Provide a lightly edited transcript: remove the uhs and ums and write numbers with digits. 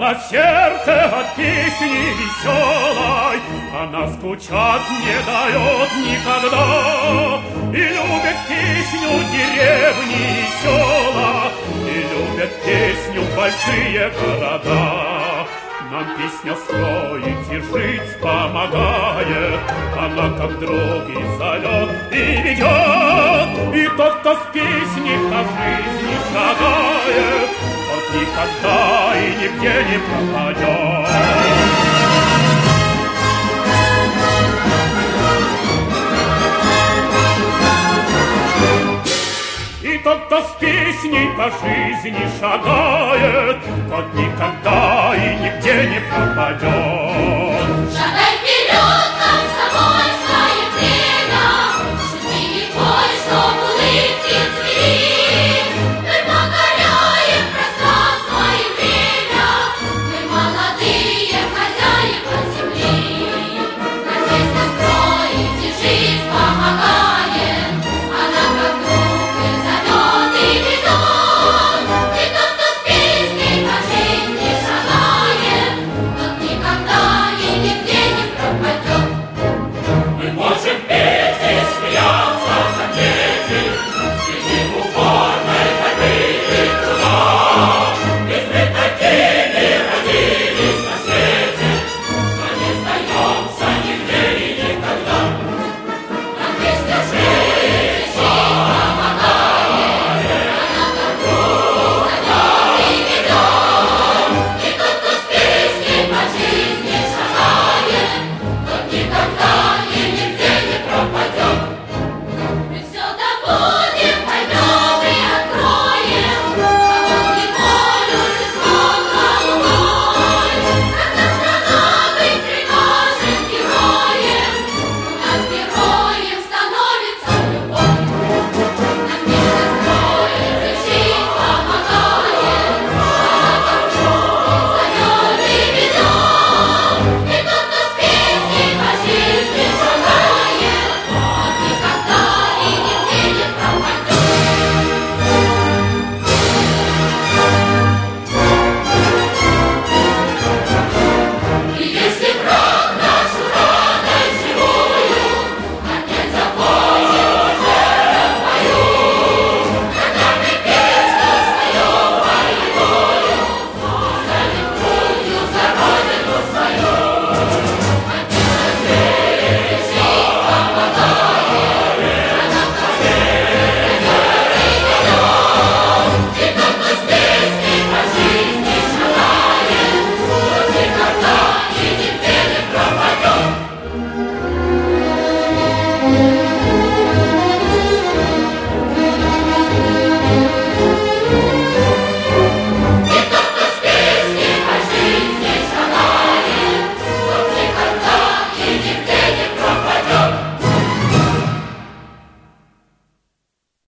на сердце от песни веселой, она скучать не дает никогда. И любят песню деревни и села, и любят песню большие города. Нам песня строить и жить помогает, она как друг и зовет и ведет. И тот, кто с песней по жизни шагает, тот никогда и нигде не пропадет. И тот, кто с песней по жизни шагает, тот никогда